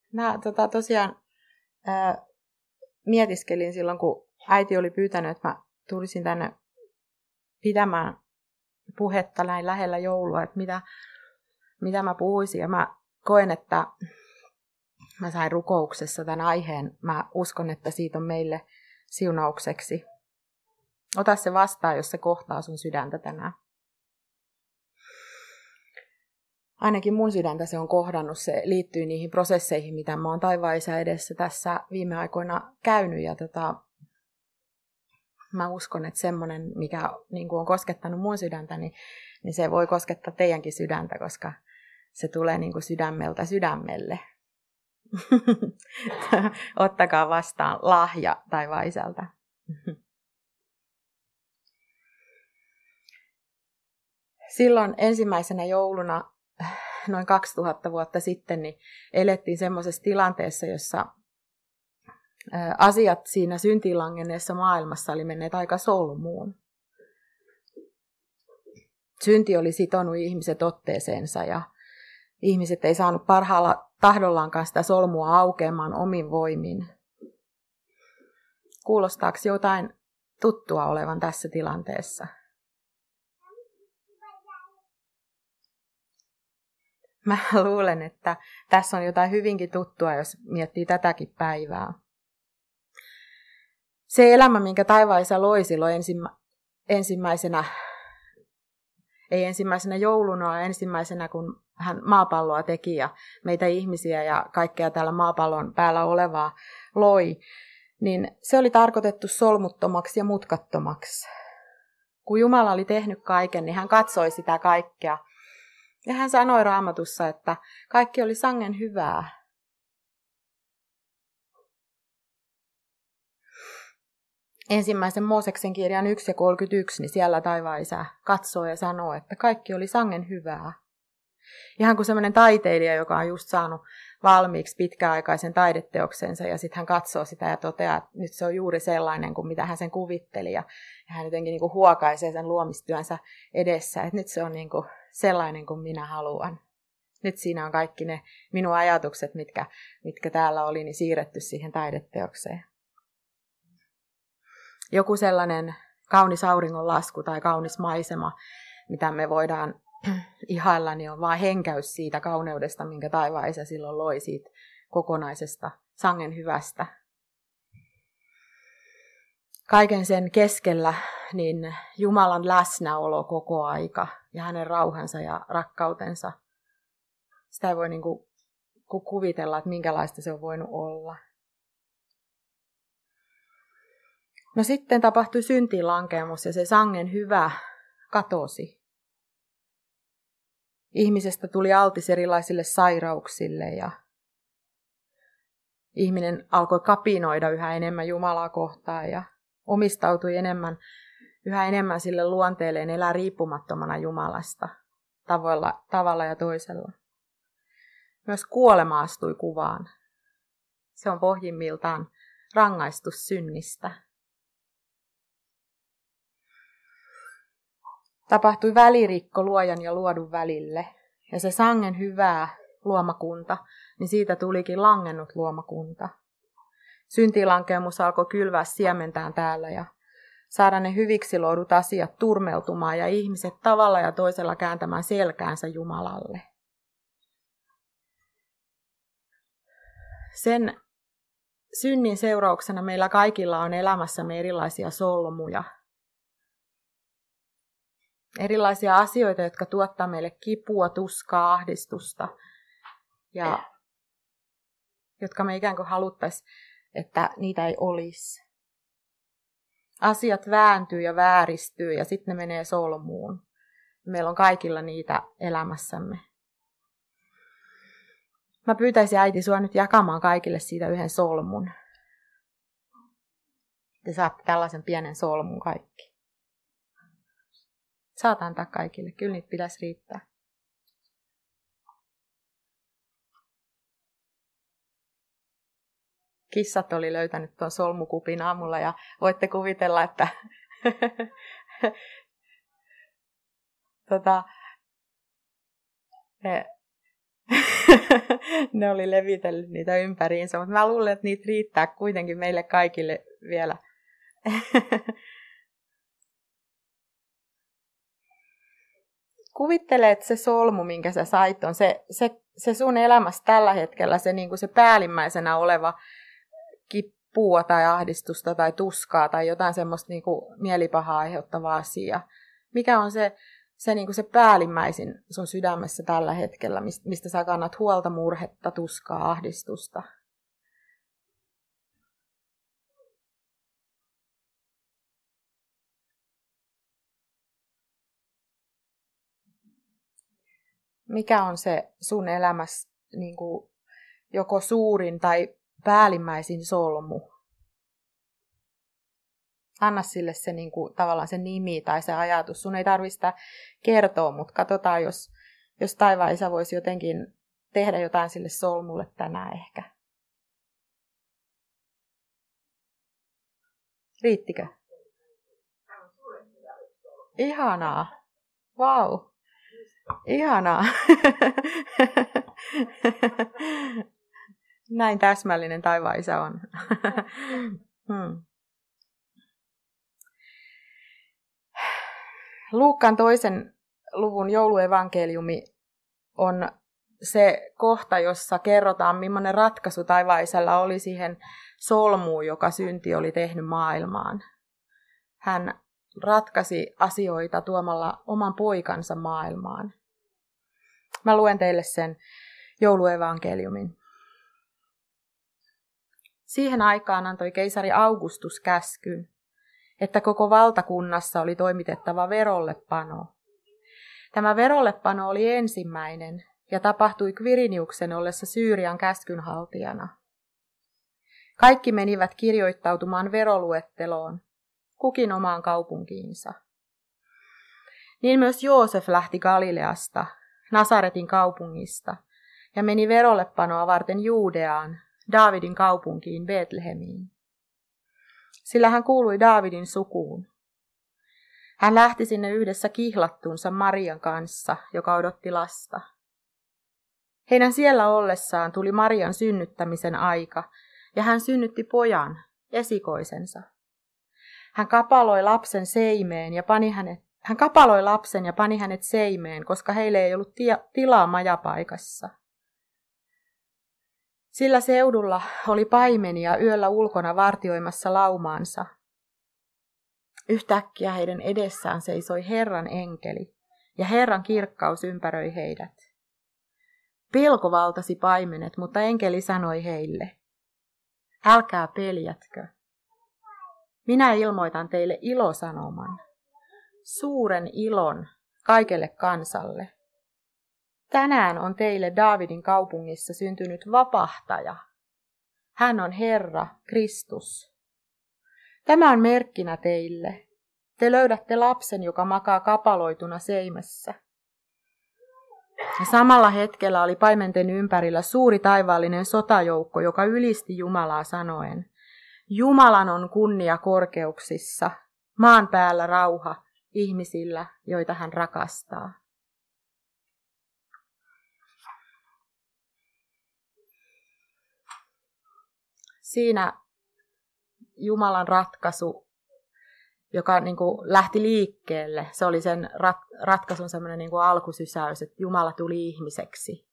Mä tosiaan mietiskelin silloin, kun äiti oli pyytänyt, että mä tulisin tänne pitämään puhetta näin lähellä joulua, että mitä mä puhuisin. Ja mä koen, että mä sain rukouksessa tämän aiheen. Mä uskon, että siitä on meille siunaukseksi. Ota se vastaan, jos se kohtaa sun sydäntä tänään. Ainakin mun sydäntä se on kohdannut. Se liittyy niihin prosesseihin, mitä mä oon taivaan Isä edessä tässä viime aikoina käynyt. Ja mä uskon, että semmoinen, mikä niin kuin on koskettanut mun sydäntä, niin se voi koskettaa teidänkin sydäntä, koska se tulee niin kuin sydämeltä sydämelle. Ottakaa vastaan lahja taivaan Isältä. Silloin ensimmäisenä jouluna, noin 2000 vuotta sitten, niin elettiin semmoisessa tilanteessa, jossa asiat siinä syntiin langenneessa maailmassa oli menneet aika solmuun. Synti oli sitonut ihmiset otteeseensa ja ihmiset ei saanut parhaalla tahdollaankaan sitä solmua aukeamaan omin voimin. Kuulostaako jotain tuttua olevan tässä tilanteessa? Mä luulen, että tässä on jotain hyvinkin tuttua, jos miettii tätäkin päivää. Se elämä, minkä taivaan Isä loi silloin ei ensimmäisenä jouluna, vaan ensimmäisenä, kun hän maapalloa teki ja meitä ihmisiä ja kaikkea täällä maapallon päällä olevaa loi, niin se oli tarkoitettu solmuttomaksi ja mutkattomaksi. Kun Jumala oli tehnyt kaiken, niin hän katsoi sitä kaikkea. Ja hän sanoi Raamatussa, että kaikki oli sangen hyvää. Ensimmäisen Mooseksen kirjan 1:31, niin siellä taivaan Isä katsoo ja sanoo, että kaikki oli sangen hyvää. Ihan kuin semmoinen taiteilija, joka on just saanut valmiiksi pitkäaikaisen taideteoksensa, ja sitten hän katsoo sitä ja toteaa, että nyt se on juuri sellainen kuin mitä hän sen kuvitteli, ja hän jotenkin niin kuin huokaisee sen luomistyönsä edessä, että nyt se on niin kuin sellainen kuin minä haluan. Nyt siinä on kaikki ne minun ajatukset, mitkä täällä oli, niin siirretty siihen taideteokseen. Joku sellainen kaunis auringonlasku tai kaunis maisema, mitä me voidaan ihailla, niin on vaan henkäys siitä kauneudesta, minkä taivaan Isä silloin loi siitä kokonaisesta sangen hyvästä. Kaiken sen keskellä niin Jumalan läsnäolo koko aika ja hänen rauhansa ja rakkautensa. Sitä ei voi niin kuin kuvitella, että minkälaista se on voinut olla. No sitten tapahtui syntiinlankemus ja se sangen hyvä katosi. Ihmisestä tuli altis erilaisille sairauksille ja ihminen alkoi kapinoida yhä enemmän Jumalaa kohtaan ja omistautui yhä enemmän sille luonteelleen elää riippumattomana Jumalasta tavalla ja toisella. Myös kuolema astui kuvaan. Se on pohjimmiltaan rangaistus synnistä. Tapahtui välirikko luojan ja luodun välille, ja se sangen hyvää luomakunta, niin siitä tulikin langennut luomakunta. Syntilankemus alkoi kylvää siementään täällä ja saada ne hyviksi luodut asiat turmeltumaan ja ihmiset tavalla ja toisella kääntämään selkäänsä Jumalalle. Sen synnin seurauksena meillä kaikilla on elämässämme erilaisia solmuja. Erilaisia asioita, jotka tuottaa meille kipua, tuskaa, ahdistusta ja jotka me ikään kuin haluttaisiin, että niitä ei olisi. Asiat vääntyy ja vääristyy ja sitten ne menee solmuun. Meillä on kaikilla niitä elämässämme. Mä pyytäisin äiti sua nyt jakamaan kaikille siitä yhden solmun. Te saatte tällaisen pienen solmun kaikki. Saat antaa kaikille. Kyllä niitä pitäisi riittää. Kissat oli löytänyt tuon solmukupin aamulla ja voitte kuvitella, että Ne oli levitellyt niitä ympäriinsä, mutta mä luulen, että niitä riittää kuitenkin meille kaikille vielä. Kuvittele, että se solmu, minkä sä sait, on se sun elämässä tällä hetkellä se, niin kuin se päällimmäisenä oleva kippua tai ahdistusta tai tuskaa tai jotain semmoista niin kuin mielipahaa aiheuttavaa asiaa. Mikä on se, niin kuin se päällimmäisin sun sydämessä tällä hetkellä, mistä sä kannat huolta, murhetta, tuskaa, ahdistusta? Mikä on se sun elämässä niin kuin joko suurin tai päällimmäisin solmu? Anna sille se niin kuin, tavallaan se nimi tai se ajatus. Sun ei tarvitse sitä kertoa, mutta katsotaan, jos taivaan isä voisi jotenkin tehdä jotain sille solmulle tänään ehkä. Riittikö? Ihanaa. Vau. Wow. Ihanaa. Näin täsmällinen taivaan isä on. Luukkaan 2. luvun jouluevankeliumi on se kohta, jossa kerrotaan, millainen ratkaisu taivaan isällä oli siihen solmuun, joka synti oli tehnyt maailmaan. Hän ratkaisi asioita tuomalla oman poikansa maailmaan. Mä luen teille sen jouluevankeliumin. Siihen aikaan antoi keisari Augustus käskyn, että koko valtakunnassa oli toimitettava verollepano. Tämä verollepano oli ensimmäinen ja tapahtui Quiriniuksen ollessa Syyrian käskynhaltijana. Kaikki menivät kirjoittautumaan veroluetteloon, kukin omaan kaupunkiinsa. Niin myös Joosef lähti Galileasta, Nasaretin kaupungista, ja meni verollepanoa varten Juudeaan, Daavidin kaupunkiin Betlehemiin. Sillä hän kuului Daavidin sukuun. Hän lähti sinne yhdessä kihlattunsa Marian kanssa, joka odotti lasta. Heidän siellä ollessaan tuli Marian synnyttämisen aika, ja hän synnytti pojan, esikoisensa. Hän kapaloi lapsen ja pani hänet seimeen, koska heille ei ollut tilaa majapaikassa. Sillä seudulla oli paimenia yöllä ulkona vartioimassa laumaansa. Yhtäkkiä heidän edessään seisoi Herran enkeli, ja Herran kirkkaus ympäröi heidät. Pelko valtasi paimenet, mutta enkeli sanoi heille, älkää peljätkö. Minä ilmoitan teille ilosanoman, suuren ilon kaikelle kansalle. Tänään on teille Daavidin kaupungissa syntynyt vapahtaja. Hän on Herra, Kristus. Tämä on merkkinä teille. Te löydätte lapsen, joka makaa kapaloituna seimessä. Ja samalla hetkellä oli paimenten ympärillä suuri taivaallinen sotajoukko, joka ylisti Jumalaa sanoen, Jumalan on kunnia korkeuksissa, maan päällä rauha ihmisillä, joita hän rakastaa. Siinä Jumalan ratkaisu, joka niin kuin lähti liikkeelle, se oli sen ratkaisun semmoinen niin kuin alkusysäys, että Jumala tuli ihmiseksi.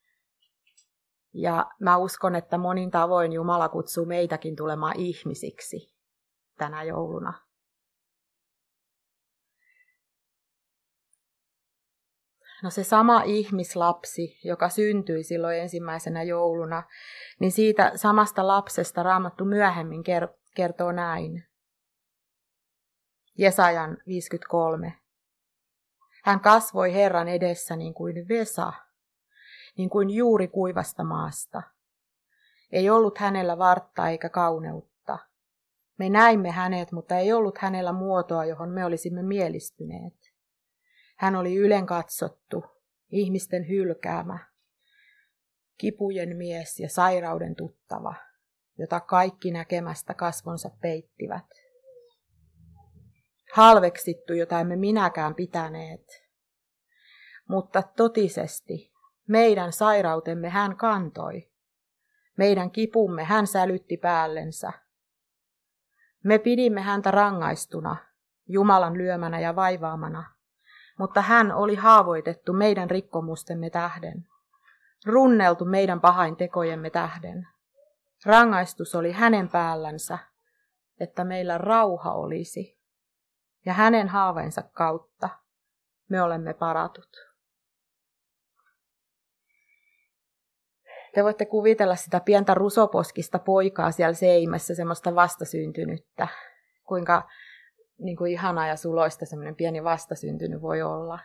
Ja mä uskon, että monin tavoin Jumala kutsuu meitäkin tulemaan ihmisiksi tänä jouluna. No se sama ihmislapsi, joka syntyi silloin ensimmäisenä jouluna, niin siitä samasta lapsesta Raamattu myöhemmin kertoo näin. Jesajan 53. Hän kasvoi Herran edessä niin kuin vesa, niin kuin juuri kuivasta maasta. Ei ollut hänellä vartta eikä kauneutta. Me näimme hänet, mutta ei ollut hänellä muotoa, johon me olisimme mielistyneet. Hän oli ylenkatsottu, ihmisten hylkäämä, kipujen mies ja sairauden tuttava, jota kaikki näkemästä kasvonsa peittivät. Halveksittu, jota emme minäkään pitäneet. Mutta totisesti Meidän sairautemme hän kantoi. Meidän kipumme hän sälytti päällensä. Me pidimme häntä rangaistuna, Jumalan lyömänä ja vaivaamana, mutta hän oli haavoitettu meidän rikkomustemme tähden, runneltu meidän pahaintekojemme tähden. Rangaistus oli hänen päällänsä, että meillä rauha olisi, ja hänen haaveensa kautta me olemme paratut. Te voitte kuvitella sitä pientä rusoposkista poikaa siellä seimässä, semmoista vastasyntynyttä. Kuinka niin kuin ihanaa ja suloista semmoinen pieni vastasyntynyt voi olla.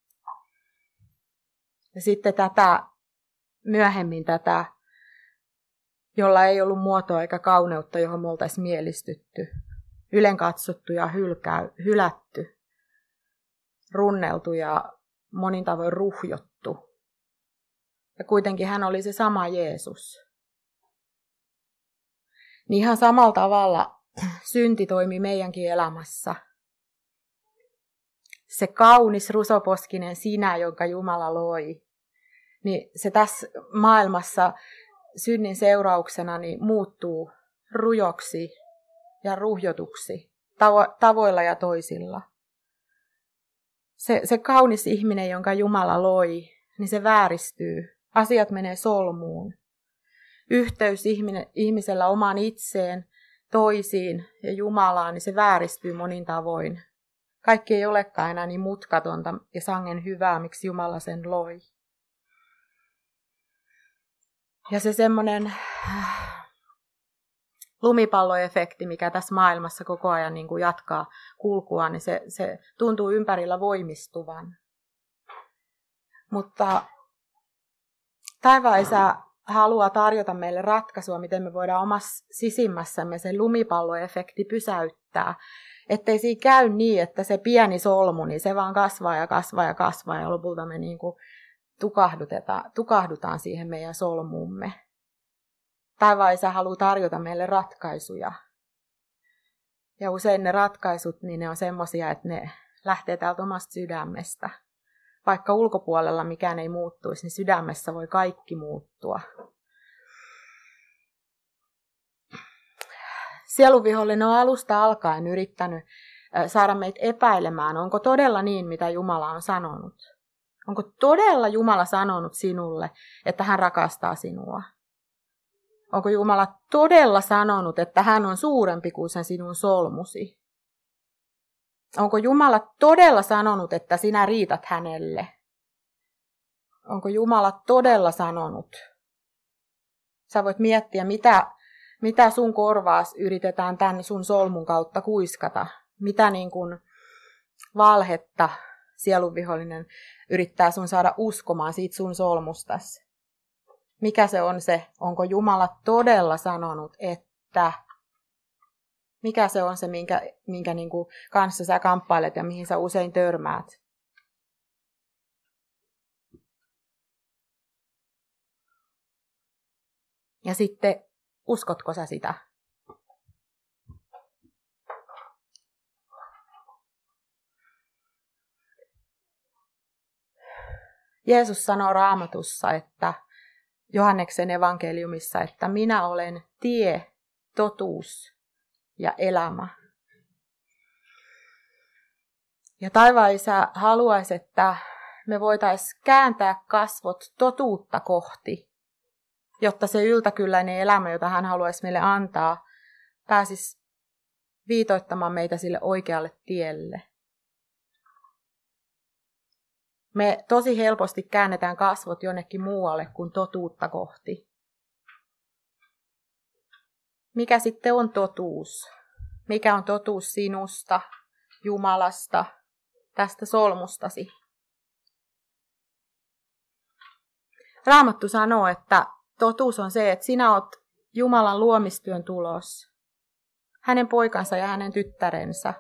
Ja sitten myöhemmin tätä, jolla ei ollut muotoa eikä kauneutta, johon me oltaisiin mielistytty. Ylenkatsottu ja hylätty. Runneltu ja monin tavoin ruhjottu. Ja kuitenkin hän oli se sama Jeesus. Niin ihan samalla tavalla synti toimi meidänkin elämässä. Se kaunis rusoposkinen sinä, jonka Jumala loi, niin se tässä maailmassa synnin seurauksena niin muuttuu rujoksi ja ruhjotuksi tavoilla ja toisilla. Se kaunis ihminen, jonka Jumala loi, niin se vääristyy. Asiat menee solmuun. Yhteys ihmisellä omaan itseen, toisiin ja Jumalaan, niin se vääristyy monin tavoin. Kaikki ei olekaan enää niin mutkatonta ja sangen hyvää, miksi Jumala sen loi. Ja se semmoinen lumipalloefekti, mikä tässä maailmassa koko ajan niin kuin jatkaa kulkua, niin se tuntuu ympärillä voimistuvan. Mutta taivaan Isä haluaa tarjota meille ratkaisua, miten me voidaan omassa sisimmässämme se lumipalloefekti pysäyttää. Ettei siinä käy niin, että se pieni solmu, niin se vaan kasvaa ja kasvaa ja kasvaa ja lopulta me niin kuin tukahdutaan siihen meidän solmuumme. Taivaan Isä haluaa tarjota meille ratkaisuja. Ja usein ne ratkaisut, niin ne on semmoisia, että ne lähtee täältä omasta sydämestä. Vaikka ulkopuolella mikään ei muuttuisi, niin sydämessä voi kaikki muuttua. Sieluvihollinen on alusta alkaen yrittänyt saada meitä epäilemään, onko todella niin, mitä Jumala on sanonut. Onko todella Jumala sanonut sinulle, että hän rakastaa sinua? Onko Jumala todella sanonut, että hän on suurempi kuin sen sinun solmusi? Onko Jumala todella sanonut, että sinä riität hänelle? Onko Jumala todella sanonut? Sä voit miettiä, mitä sun korvaas yritetään tämän sun solmun kautta kuiskata. Mitä niin kuin valhetta sielunvihollinen yrittää sun saada uskomaan siitä sun solmustasi. Mikä se on se? Onko Jumala todella sanonut, että... Mikä se on se, minkä niin kuin kanssa sä kamppailet ja mihin sä usein törmäät? Ja sitten, uskotko sä sitä? Jeesus sanoo Raamatussa, että Johanneksen evankeliumissa, että minä olen tie, totuus ja elämä. Ja taivaan Isä haluaisi, että me voitaisiin kääntää kasvot totuutta kohti, jotta se yltäkylläinen elämä, jota hän haluaisi meille antaa, pääsisi viitoittamaan meitä sille oikealle tielle. Me tosi helposti käännetään kasvot jonnekin muualle kuin totuutta kohti. Mikä sitten on totuus? Mikä on totuus sinusta, Jumalasta, tästä solmustasi? Raamattu sanoo, että totuus on se, että sinä olet Jumalan luomistyön tulos. Hänen poikansa ja hänen tyttärensä.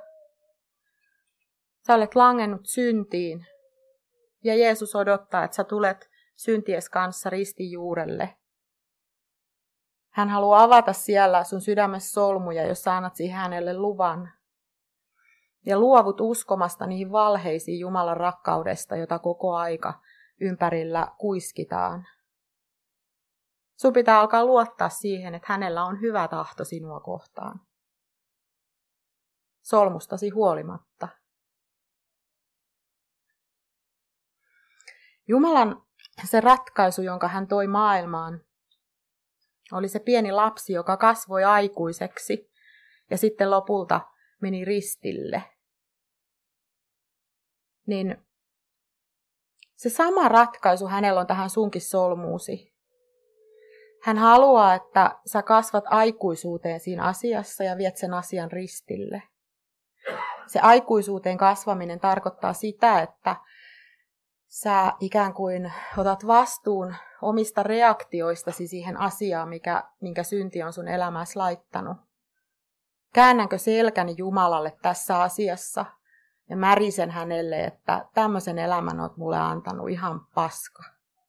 Sä olet langennut syntiin. Ja Jeesus odottaa, että sä tulet synties kanssa ristin juurelle. Hän haluaa avata siellä sun sydämessä solmuja, jos sä annat siihen hänelle luvan. Ja luovut uskomasta niihin valheisiin Jumalan rakkaudesta, jota koko aika ympärillä kuiskitaan. Sun pitää alkaa luottaa siihen, että hänellä on hyvä tahto sinua kohtaan. Solmustasi huolimatta. Jumalan se ratkaisu, jonka hän toi maailmaan, oli se pieni lapsi, joka kasvoi aikuiseksi ja sitten lopulta meni ristille. Niin se sama ratkaisu hänellä on tähän sunkin solmuusi. Hän haluaa, että sä kasvat aikuisuuteen siinä asiassa ja viet sen asian ristille. Se aikuisuuteen kasvaminen tarkoittaa sitä, että sä ikään kuin otat vastuun omista reaktioistasi siihen asiaan, minkä synti on sun elämässä laittanut. Käännänkö selkäni Jumalalle tässä asiassa ja märisen hänelle, että tämmöisen elämän oot mulle antanut ihan paska.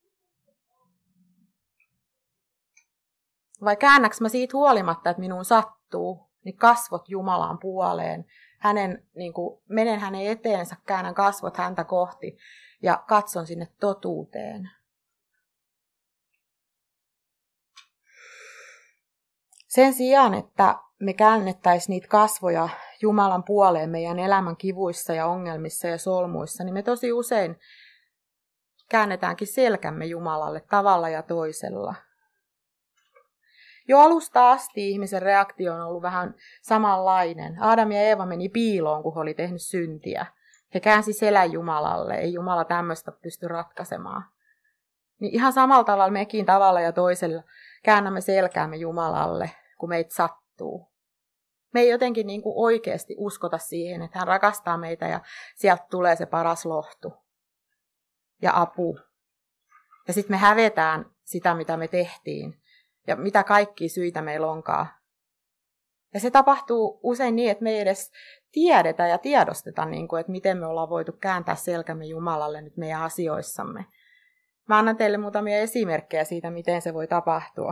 Vai käännäkö mä siitä huolimatta, että minuun sattuu, niin kasvot Jumalan puoleen. Menen hänen eteensä, käännän kasvot häntä kohti ja katson sinne totuuteen. Sen sijaan, että me käännettäisiin niitä kasvoja Jumalan puoleen meidän elämän kivuissa ja ongelmissa ja solmuissa, niin me tosi usein käännetäänkin selkämme Jumalalle tavalla ja toisella. Jo alusta asti ihmisen reaktio on ollut vähän samanlainen. Adam ja Eeva meni piiloon, kun he oli tehnyt syntiä. He käänsi selän Jumalalle. Ei Jumala tämmöistä pysty ratkaisemaan. Niin ihan samalla tavalla mekin tavalla ja toisella käännämme selkäämme Jumalalle, kun meitä sattuu. Me ei jotenkin niin kuin oikeasti uskota siihen, että hän rakastaa meitä ja sieltä tulee se paras lohtu ja apu. Ja sitten me hävetään sitä, mitä me tehtiin. Ja mitä kaikkia syitä meillä onkaan. Ja se tapahtuu usein niin, että me ei edes tiedetä ja tiedosteta, että miten me ollaan voitu kääntää selkämme Jumalalle nyt meidän asioissamme. Mä annan teille muutamia esimerkkejä siitä, miten se voi tapahtua.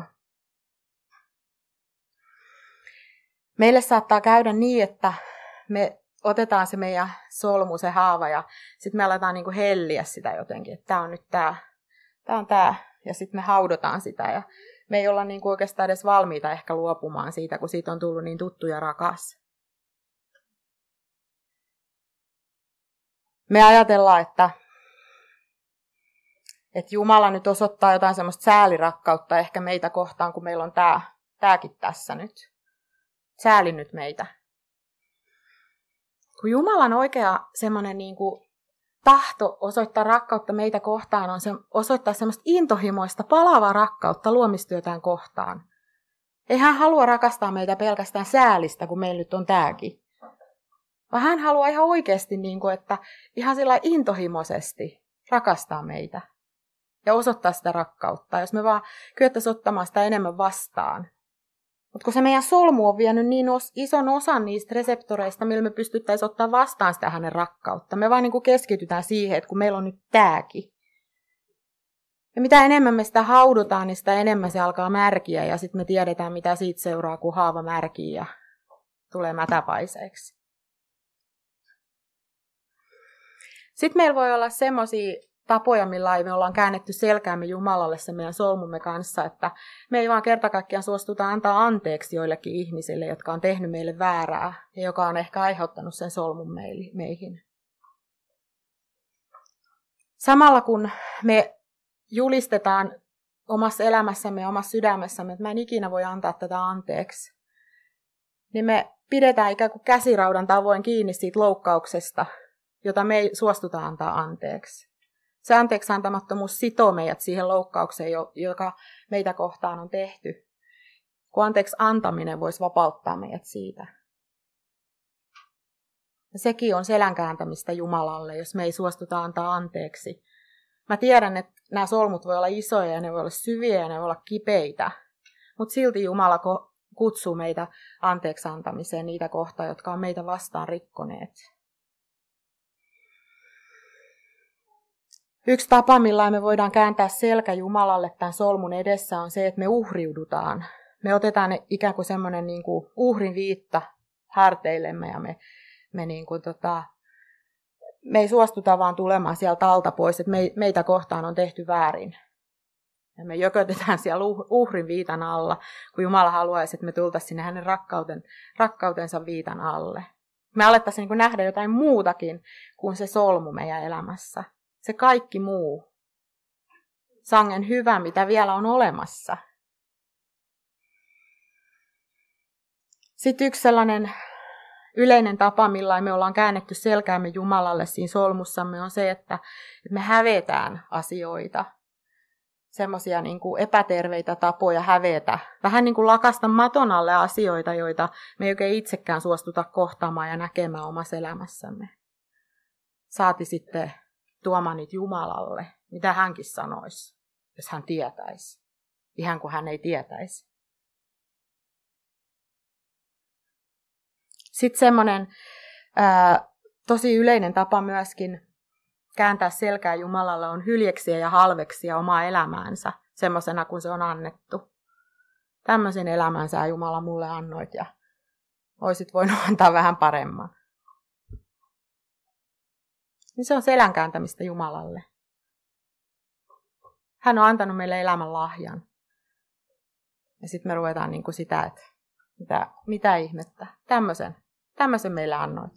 Meille saattaa käydä niin, että me otetaan se meidän solmu, se haava, ja sitten me aletaan helliä sitä jotenkin, että tämä on nyt tämä on tämä, ja sitten me haudotaan sitä, ja me ei olla oikeastaan edes valmiita ehkä luopumaan siitä, kun siitä on tullut niin tuttu ja rakas. Me ajatellaan, että Jumala nyt osoittaa jotain semmoista säälirakkautta ehkä meitä kohtaan, kun meillä on tämäkin tässä nyt. Sääli nyt meitä. Kun Jumalan oikea semmoinen tahto osoittaa rakkautta meitä kohtaan on osoittaa semmoista intohimoista, palavaa rakkautta luomistyötään kohtaan. Ei hän halua rakastaa meitä pelkästään säälistä, kun meillä nyt on tämäkin. Vaan hän haluaa ihan oikeasti, että ihan sillä intohimoisesti rakastaa meitä. Ja osoittaa sitä rakkautta, jos me vaan kyettäisiin ottamaan sitä enemmän vastaan. Mutta kun se meidän solmu on vienyt niin ison osan niistä reseptoreista, millä me pystyttäisiin ottaa vastaan sitä hänen rakkautta. Me vaan keskitytään siihen, että kun meillä on nyt tääkin. Ja mitä enemmän me sitä haudutaan, niin sitä enemmän se alkaa märkiä. Ja sitten me tiedetään, mitä siitä seuraa, kun haava märkii ja tulee mätäpaiseeksi. Sitten meillä voi olla semmoisia tapoja, millä me ollaan käännetty selkäämme Jumalalle sen meidän solmumme kanssa, että me ei vaan kerta kaikkiaan suostuta antaa anteeksi joillekin ihmisille, jotka on tehnyt meille väärää ja joka on ehkä aiheuttanut sen solmun meihin. Samalla kun me julistetaan omassa elämässämme ja omassa sydämessämme, että mä en ikinä voi antaa tätä anteeksi, niin me pidetään ikään kuin käsiraudan tavoin kiinni siitä loukkauksesta, jota me ei suostuta antaa anteeksi. Se anteeksi antamattomuus sitoo meidät siihen loukkaukseen, joka meitä kohtaan on tehty. Kun anteeksi antaminen voisi vapauttaa meidät siitä. Ja sekin on selän kääntämistä Jumalalle, jos me ei suostuta antaa anteeksi. Mä tiedän, että nämä solmut voi olla isoja ja ne voi olla syviä ja ne voi olla kipeitä. Mutta silti Jumala kutsuu meitä anteeksi antamiseen niitä kohtaa, jotka on meitä vastaan rikkoneet. Yksi tapa, millä me voidaan kääntää selkä Jumalalle tämän solmun edessä, on se, että me uhriudutaan. Me otetaan ikään kuin semmoinen uhrin viitta harteillemme ja me ei suostuta vaan tulemaan sieltä alta pois, että meitä kohtaan on tehty väärin. Ja me jökötetään siellä uhrin viitan alla, kun Jumala haluaisi, että me tultaisiin sinne hänen rakkautensa viitan alle. Me alettaisiin niin kuin nähdä jotain muutakin kuin se solmu meidän elämässä. Se kaikki muu. Sangen hyvä, mitä vielä on olemassa. Sitten yksi sellainen yleinen tapa, millä me ollaan käännetty selkäämme Jumalalle siinä solmussamme, on se, että me hävetään asioita. Semmoisia niin kuin epäterveitä tapoja hävetä. Vähän niin kuin lakasta maton alle asioita, joita me ei oikein itsekään suostuta kohtaamaan ja näkemään omassa elämässämme. Saati sitten tuomaan niitä Jumalalle, mitä hänkin sanoisi, jos hän tietäisi. Ihan kuin hän ei tietäisi. Sitten semmoinen tosi yleinen tapa myöskin kääntää selkää Jumalalle on hyljeksiä ja halveksia omaa elämäänsä semmoisena kuin se on annettu. Tämmöisen elämän sä Jumala mulle annoit ja olisit voinut antaa vähän paremman. Niin se on selän kääntämistä Jumalalle. Hän on antanut meille elämän lahjan. Ja sitten me ruvetaan niin kuin sitä, että mitä ihmettä. Tämmöisen meille annoit.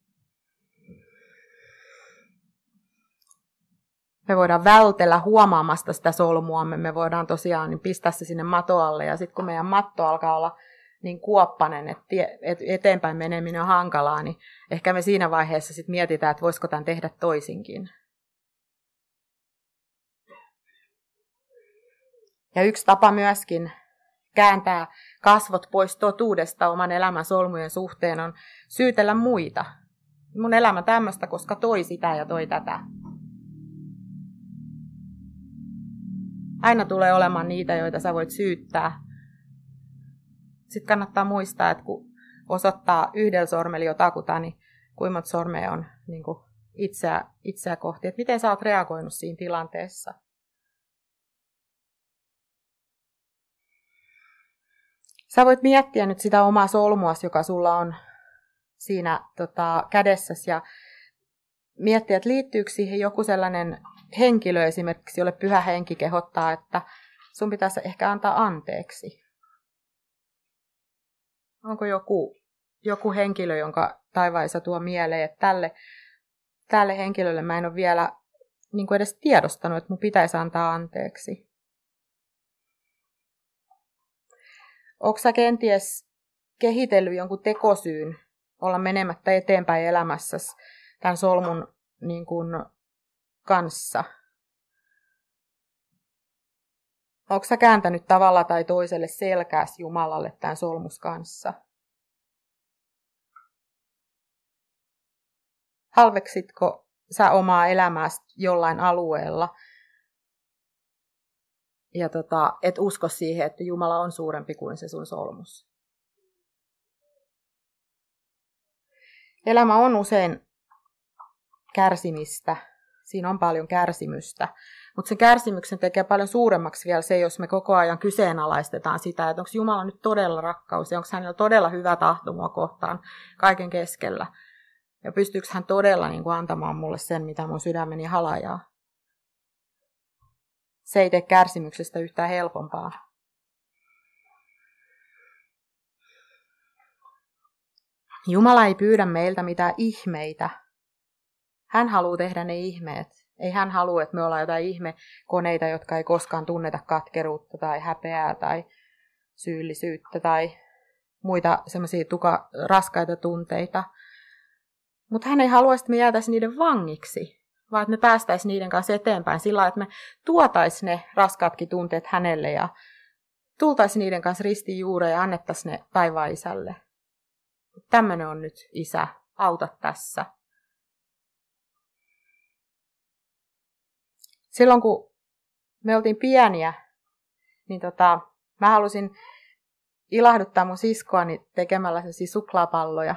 Me voidaan vältellä huomaamasta sitä solmuamme. Me voidaan tosiaan niin pistää se sinne matoalle. Ja sitten kun meidän matto alkaa olla niin kuoppanen, että eteenpäin meneminen on hankalaa, niin ehkä me siinä vaiheessa sitten mietitään, että voisiko tämän tehdä toisinkin. Ja yksi tapa myöskin kääntää kasvot pois totuudesta oman elämän solmujen suhteen on syytellä muita. Mun elämä tämmöistä, koska toi sitä ja toi tätä. Aina tulee olemaan niitä, joita sä voit syyttää. Sitten kannattaa muistaa, että kun osoittaa yhdellä sormella jotakuta, niin kuinka monta sormea on niin kuin itseä kohti. Että miten sä oot reagoinut siinä tilanteessa. Sä voit miettiä nyt sitä omaa solmuas, joka sulla on siinä kädessäsi ja miettiä, että liittyykö siihen joku sellainen henkilö esimerkiksi, jolle Pyhä Henki kehottaa, että sun pitäisi ehkä antaa anteeksi. Onko joku henkilö, jonka taivaissa tuo mieleen, että tälle henkilölle mä en ole vielä niin kuin edes tiedostanut, että mun pitäisi antaa anteeksi. Onko sä kenties kehitellyt jonkun tekosyyn olla menemättä eteenpäin elämässäsi tämän solmun niin kuin kanssa? Onko sä kääntänyt tavalla tai toiselle selkääsi Jumalalle tämän solmus kanssa? Halveksitko sä omaa elämääsi jollain alueella? Ja et usko siihen, että Jumala on suurempi kuin se sun solmus. Elämä on usein kärsimistä. Siinä on paljon kärsimystä. Mutta sen kärsimyksen tekee paljon suuremmaksi vielä se, jos me koko ajan kyseenalaistetaan sitä, että onko Jumala nyt todella rakkaus ja onko hänellä todella hyvä tahto mua kohtaan kaiken keskellä. Ja pystyykö hän todella niin kuin antamaan mulle sen, mitä mun sydämeni halajaa. Se ei tee kärsimyksestä yhtään helpompaa. Jumala ei pyydä meiltä mitään ihmeitä. Hän haluaa tehdä ne ihmeet. Ei hän halua, että me ollaan jotain ihmekoneita, jotka ei koskaan tunneta katkeruutta tai häpeää tai syyllisyyttä tai muita semmoisia raskaita tunteita. Mutta hän ei halua, että me jäätäisiin niiden vangiksi, vaan että me päästäisiin niiden kanssa eteenpäin sillä lailla, että me tuotaisiin ne raskaatkin tunteet hänelle ja tultaisiin niiden kanssa ristiin juureen ja annettaisiin ne taivaan isälle. Tämmöinen on nyt isä, auta tässä. Silloin kun me oltiin pieniä, niin mä halusin ilahduttaa mun siskoani tekemällä sellaisia suklaapalloja.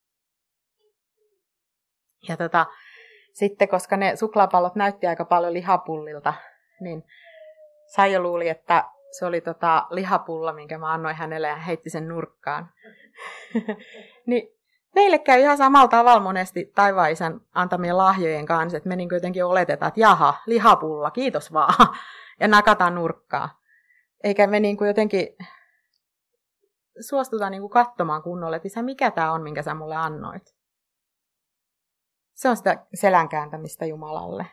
Ja sitten, koska ne suklaapallot näytti aika paljon lihapullilta, niin Saija luuli, että se oli lihapulla, minkä mä annoin hänelle ja heitti sen nurkkaan. Niin meille käy ihan samalla tavalla monesti taivaan isän antamien lahjojen kanssa, että me niin jotenkin oletetaan, että jaha, lihapulla, kiitos vaan, ja nakataan nurkkaa. Eikä me niin jotenkin suostutaan niin katsomaan kunnolla, että isä, mikä tämä on, minkä sä mulle annoit. Se on sitä selän kääntämistä Jumalalle.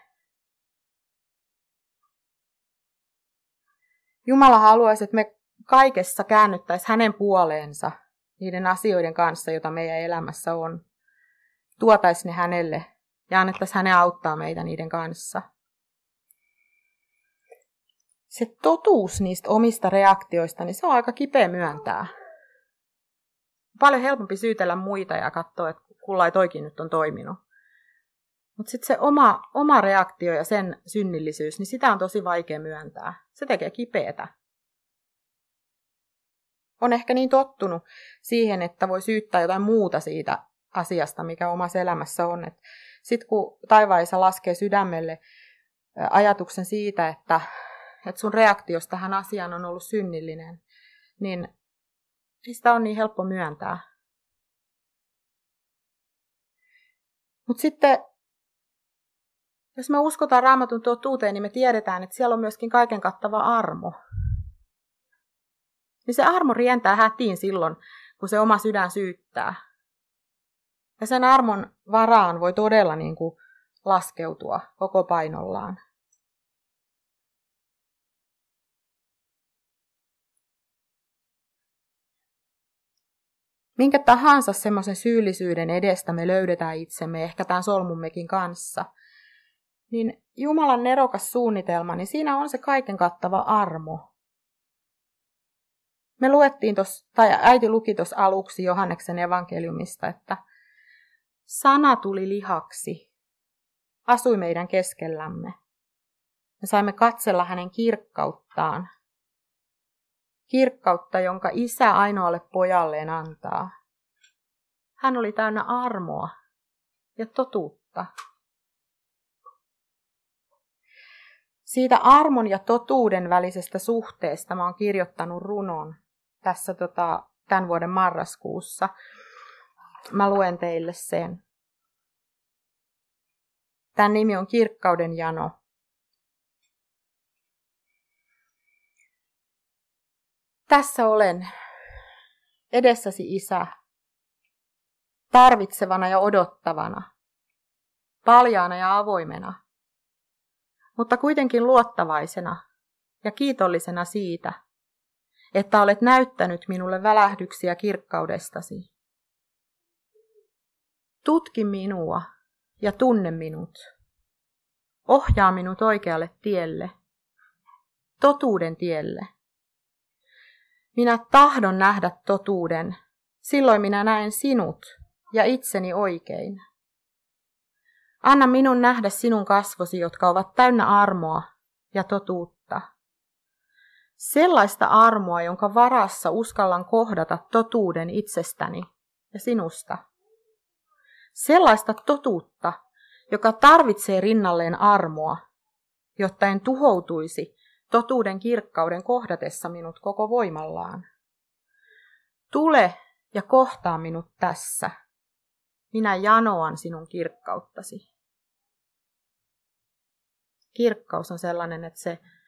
Jumala haluaisi, että me kaikessa käännyttäisiin hänen puoleensa niiden asioiden kanssa, joita meidän elämässä on. Tuotaisiin ne hänelle ja annettaisiin hänen auttaa meitä niiden kanssa. Se totuus niistä omista reaktioista, niin se on aika kipeä myöntää. Paljon helpompi syytellä muita ja katsoa, että kulla ei toikin nyt on toiminut. Mutta sitten se oma reaktio ja sen synnillisyys, niin sitä on tosi vaikea myöntää. Se tekee kipeätä. On ehkä niin tottunut siihen, että voi syyttää jotain muuta siitä asiasta, mikä omassa elämässä on. Sitten kun taivaan Isä laskee sydämelle ajatuksen siitä, että sun reaktiosta tähän asiaan on ollut synnillinen, niin sitä on niin helppo myöntää. Mutta sitten, jos me uskotaan Raamatun totuuteen, niin me tiedetään, että siellä on myöskin kaiken kattava armo. Niin se armo rientää hätiin silloin, kun se oma sydän syyttää. Ja sen armon varaan voi todella niin kuin laskeutua koko painollaan. Minkä tahansa semmoisen syyllisyyden edestä me löydetään itsemme, ehkä tämän solmummekin kanssa, niin Jumalan nerokas suunnitelma, niin siinä on se kaiken kattava armo. Me luettiin äiti luki tuossa aluksi Johanneksen evankeliumista, että sana tuli lihaksi, asui meidän keskellämme. Me saimme katsella hänen kirkkauttaan. Kirkkautta, jonka Isä ainoalle pojalleen antaa. Hän oli täynnä armoa ja totuutta. Siitä armon ja totuuden välisestä suhteesta mä oon kirjoittanut runon tässä tämän vuoden marraskuussa. Mä luen teille sen. Tämän nimi on Kirkkauden jano. Tässä olen, edessäsi Isä, tarvitsevana ja odottavana, paljaana ja avoimena, mutta kuitenkin luottavaisena ja kiitollisena siitä, että olet näyttänyt minulle välähdyksiä kirkkaudestasi. Tutki minua ja tunne minut. Ohjaa minut oikealle tielle, totuuden tielle. Minä tahdon nähdä totuuden, silloin minä näen sinut ja itseni oikein. Anna minun nähdä sinun kasvosi, jotka ovat täynnä armoa ja totuutta. Sellaista armoa, jonka varassa uskallan kohdata totuuden itsestäni ja sinusta. Sellaista totuutta, joka tarvitsee rinnalleen armoa, jotta en tuhoutuisi totuuden kirkkauden kohdatessa minut koko voimallaan. Tule ja kohtaa minut tässä. Minä janoan sinun kirkkauttasi. Kirkkaus on sellainen, että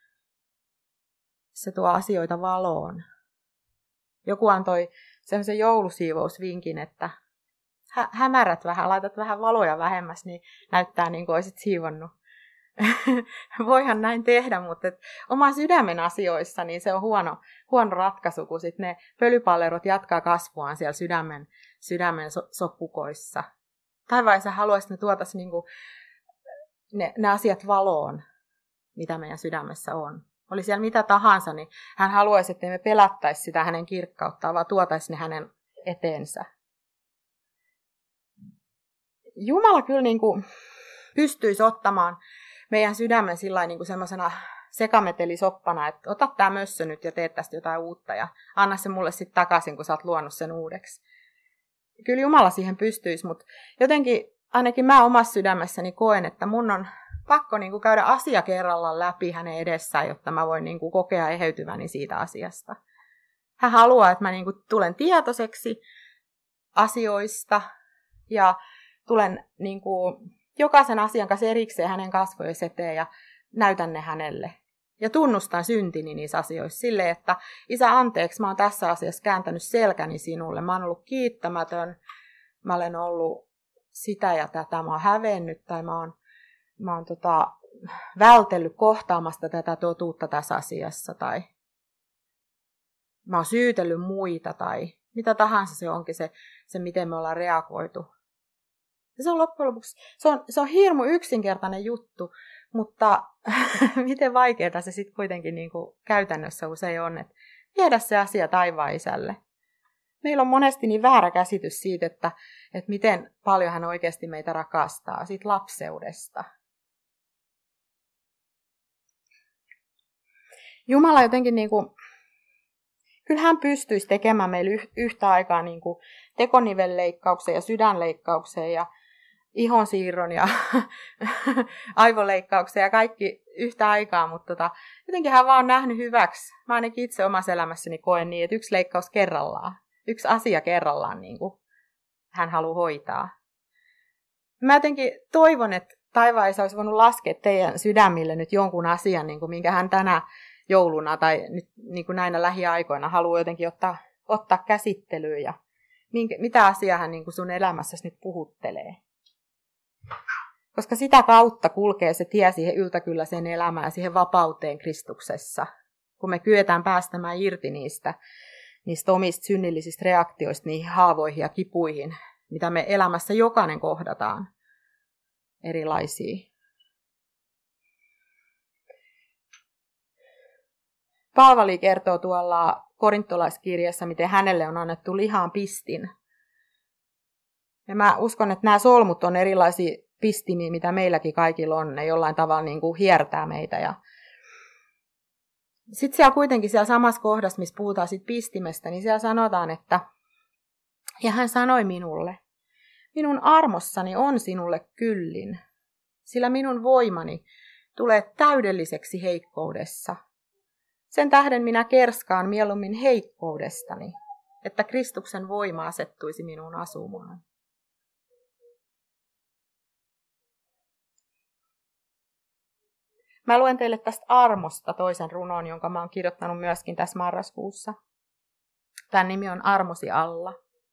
se tuo asioita valoon. Joku antoi sellaisen joulusiivousvinkin, että hämärät vähän, laitat vähän valoja vähemmäs, niin näyttää niin kuin olisit siivonnut. Voihan näin tehdä, mutta oma sydämen asioissa niin se on huono ratkaisu, kun sit ne pölypallerot jatkaa kasvuaan siellä sydämen soppukoissa. Taivaan Isä haluaisi, että me tuotaisiin niinku ne asiat valoon, mitä meidän sydämessä on. Oli siellä mitä tahansa, niin hän haluaisi, että me pelättäisi sitä hänen kirkkauttaan, vaan tuotaisi ne hänen eteensä. Jumala kyllä niinku pystyisi ottamaan meidän sydämen sillain niin kuin semmoisena sekametelisoppana, että ota tämä mössö nyt ja tee tästä jotain uutta ja anna se mulle sitten takaisin, kun sä oot luonut sen uudeksi. Kyllä Jumala siihen pystyisi, mutta jotenkin ainakin mä omassa sydämessäni koen, että mun on pakko niin kuin käydä asia kerrallaan läpi hänen edessään, jotta mä voin niin kuin kokea eheytyväni siitä asiasta. Hän haluaa, että mä niin kuin tulen tietoiseksi asioista, Ja tulen niin kuin, jokaisen asian kanssa erikseen hänen kasvojensa eteen ja näytän ne hänelle. Ja tunnustan syntini niissä asioissa silleen, että Isä, anteeksi, mä oon tässä asiassa kääntänyt selkäni sinulle. Mä oon ollut kiittämätön, mä olen ollut sitä ja tätä, mä oon hävennyt tai mä oon vältellyt kohtaamasta tätä totuutta tässä asiassa tai mä oon syytellyt muita tai mitä tahansa se onkin se miten me ollaan reagoitu. Ja se on loppujen lopuksi, se on hirmu yksinkertainen juttu, mutta miten vaikeaa se sitten kuitenkin niin kuin käytännössä usein on, että viedä se asia taivaan Isälle. Meillä on monesti niin väärä käsitys siitä, että miten paljon hän oikeasti meitä rakastaa, siitä lapseudesta. Jumala jotenkin, niin kuin, kyllä hän pystyisi tekemään meille yhtä aikaa niin kuin tekonivelleikkauksen ja sydänleikkauksen ja ihonsiirron ja aivoleikkauksen ja kaikki yhtä aikaa, mutta jotenkin hän vaan on nähnyt hyväksi. Mä ainakin itse omassa elämässäni koen niin, että yksi leikkaus kerrallaan, yksi asia kerrallaan niin kuin hän haluaa hoitaa. Mä jotenkin toivon, että taivaan Isä olisi voinut laskea teidän sydämille nyt jonkun asian, niin kuin minkä hän tänä jouluna tai nyt niin kuin näinä lähiaikoina haluaa jotenkin ottaa käsittelyyn ja mitä asiaa hän niin kuin sun elämässäsi nyt puhuttelee. Koska sitä kautta kulkee se tie siihen yltäkylläiseen elämään ja siihen vapauteen Kristuksessa. Kun me kyetään päästämään irti niistä omista synnillisistä reaktioista niihin haavoihin ja kipuihin, mitä me elämässä jokainen kohdataan erilaisia. Paavali kertoo tuolla korintolaiskirjassa, miten hänelle on annettu lihaan pistin. Ja mä uskon, että nämä solmut on erilaisia pistimiä, mitä meilläkin kaikilla on. Ne jollain tavalla niin kuin hiertää meitä. Sitten siellä kuitenkin siellä samassa kohdassa, missä puhutaan siitä pistimestä, niin siellä sanotaan, että ja hän sanoi minulle, minun armossani on sinulle kyllin, sillä minun voimani tulee täydelliseksi heikkoudessa. Sen tähden minä kerskaan mieluummin heikkoudestani, että Kristuksen voima asettuisi minuun asumaan. Mä luen teille tästä armosta toisen runon, jonka mä oon kirjoittanut myöskin tässä marraskuussa. Tämän nimi on Armosi alla.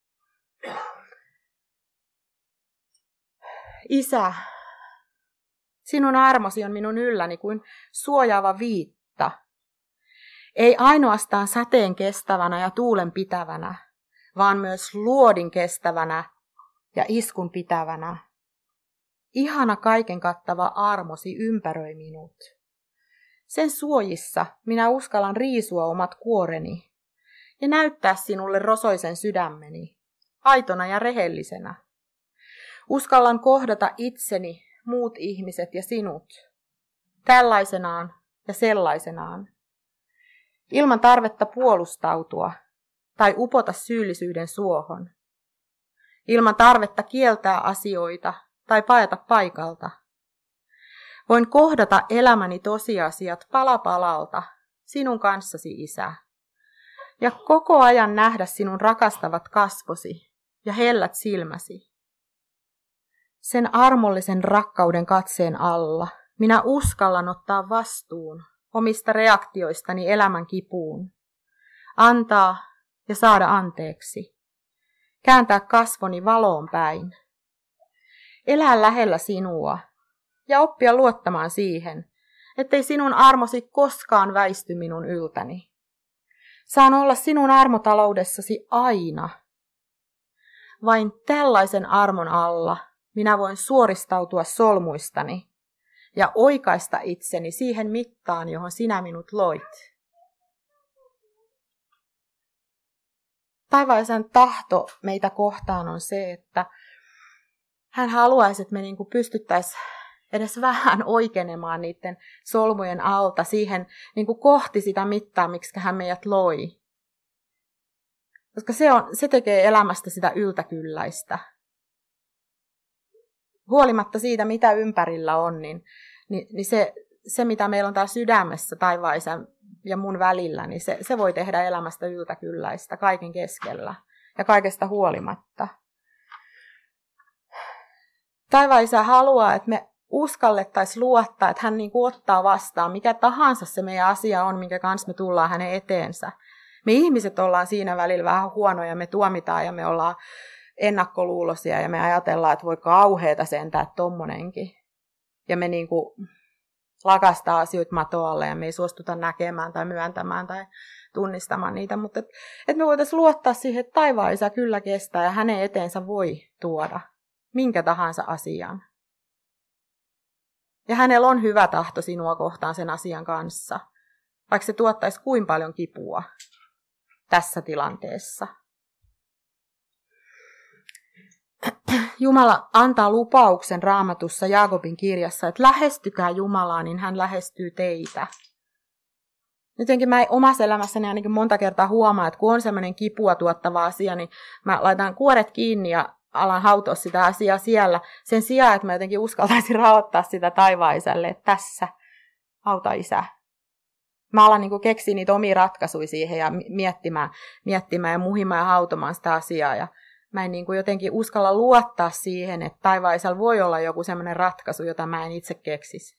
Isä, sinun armosi on minun ylläni kuin suojaava viitta. Ei ainoastaan sateen kestävänä ja tuulen pitävänä, vaan myös luodin kestävänä ja iskun pitävänä. Ihana kaiken kattava armosi ympäröi minut. Sen suojissa minä uskallan riisua omat kuoreni ja näyttää sinulle rosoisen sydämeni, aitona ja rehellisenä. Uskallan kohdata itseni, muut ihmiset ja sinut, tällaisenaan ja sellaisenaan, ilman tarvetta puolustautua tai upota syyllisyyden suohon, ilman tarvetta kieltää asioita tai paeta paikalta. Voin kohdata elämäni tosiasiat pala palalta sinun kanssasi, Isä, ja koko ajan nähdä sinun rakastavat kasvosi ja hellät silmäsi. Sen armollisen rakkauden katseen alla minä uskallan ottaa vastuun omista reaktioistani elämän kipuun, antaa ja saada anteeksi, kääntää kasvoni valoon päin, elää lähellä sinua ja oppia luottamaan siihen, ettei sinun armosi koskaan väisty minun yltäni. Saan olla sinun armotaloudessasi aina. Vain tällaisen armon alla minä voin suoristautua solmuistani ja oikaista itseni siihen mittaan, johon sinä minut loit. Taivaan tahto meitä kohtaan on se, että hän haluaisi, että me pystyttäisiin edes vähän oikeenemaan niiden solmujen alta siihen kohti sitä mittaa, miksi hän meidät loi. Koska se tekee elämästä sitä yltäkylläistä. Huolimatta siitä, mitä ympärillä on, niin se, mitä meillä on täällä sydämessä taivaan Isän ja mun välillä, niin se voi tehdä elämästä yltäkylläistä kaiken keskellä ja kaikesta huolimatta. taivaan Isä haluaa, että me uskallettaisiin luottaa, että hän niin kuin ottaa vastaan, mikä tahansa se meidän asia on, minkä kanssa me tullaan hänen eteensä. Me ihmiset ollaan siinä välillä vähän huonoja, me tuomitaan ja me ollaan ennakkoluuloisia ja me ajatellaan, että voi kauheeta sentään tommonenkin. Ja me niin kuin lakastaa asioita matoalle ja me ei suostuta näkemään tai myöntämään tai tunnistamaan niitä. Mutta että me voitaisiin luottaa siihen, että taivaan Isä kyllä kestää ja hänen eteensä voi tuoda minkä tahansa asian. Ja hänellä on hyvä tahto sinua kohtaan sen asian kanssa, vaikka se tuottaisi kuinka paljon kipua tässä tilanteessa. Jumala antaa lupauksen Raamatussa Jaakobin kirjassa, että lähestykää Jumalaa, niin hän lähestyy teitä. Jotenkin mä omassa elämässäni ainakin monta kertaa huomaan, että kun on semmoinen kipua tuottava asia, niin mä laitan kuoret kiinni ja alan hautoa sitä asiaa siellä. Sen sijaan, että mä jotenkin uskaltaisin raottaa sitä taivaan Isälle, että tässä, auta Isä. Mä alan niin keksiä niitä omia ratkaisuja siihen ja miettimään ja muhimaan ja hautomaan sitä asiaa. Ja mä en niin jotenkin uskalla luottaa siihen, että taivaan Isällä voi olla joku semmoinen ratkaisu, jota mä en itse keksisi.